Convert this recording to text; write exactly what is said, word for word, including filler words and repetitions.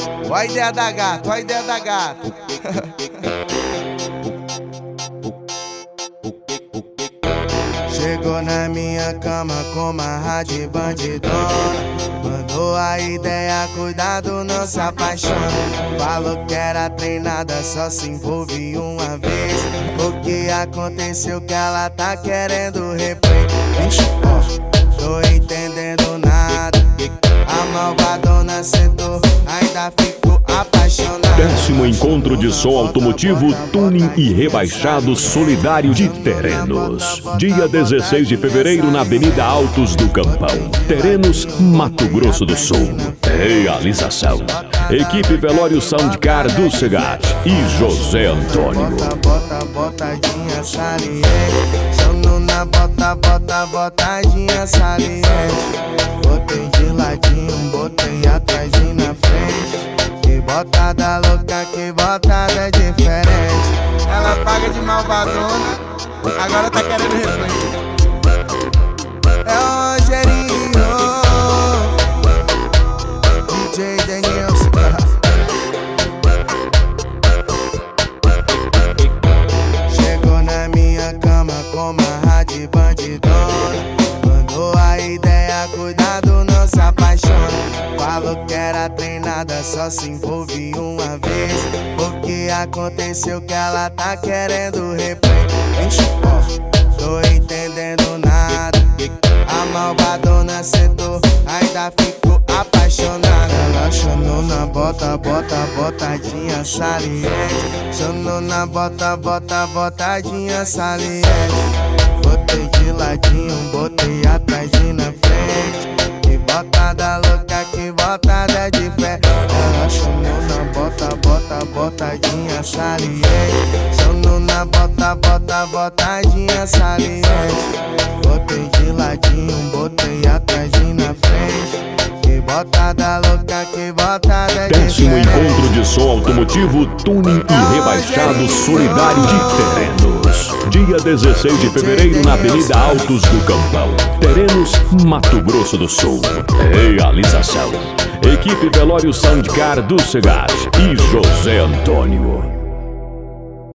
Ó a ideia da gata, ó a ideia da gata. Chegou na minha cama com uma rádio bandidona. Mandou a ideia, cuidado, não se apaixona. Falou que era treinada, só se envolve uma vez. O que aconteceu que ela tá querendo replay? Vixe, ó, tô entendendo nada. A malvadona sentou, ainda ficou apaixonada. Décimo encontro de som automotivo, tuning e rebaixado solidário de Terenos. Dia dezesseis de fevereiro na Avenida Altos do Campão, Terenos, Mato Grosso do Sul. Realização: equipe Velório Soundcar do Segat e José Antônio. Bota, bota, botadinha saliente. Sono na bota, bota, botadinha saliente. Botei de ladinho, botei atrás e na frente. Que botada louca, que botada diferente. Ela paga de malvadona, agora tá querendo replay. É o Rogerinho, D J Denilson. Chegou na minha cama com uma rádio bandidona. Mandou a ideia, cuidado, não se apaixona. Falou que era treinada, só se envolve uma vez. O que aconteceu que ela tá querendo replay? Vixe, ó, tô entendendo nada. A malvadona sentou, ainda ficou apaixonada. Ela chamou na bota, bota, botadinha saliente. Chamou na bota, bota, botadinha saliente. Botei de ladinho, botei atrás e na frente. Que botada louca, que botada de fé. Ela chamou na bota, bota, botadinha saliente. Chamou na bota, bota, botadinha saliente. Botei de ladinho, botei atrás e na frente. Que botada louca, que botada de fé. Décimo encontro de som automotivo, tuning e rebaixado solidário de Terenos. Dia dezesseis de fevereiro na Avenida Altos do Campão, Terenos, Mato Grosso do Sul. Realização: equipe Velório Soundcar do Segat e José Antônio.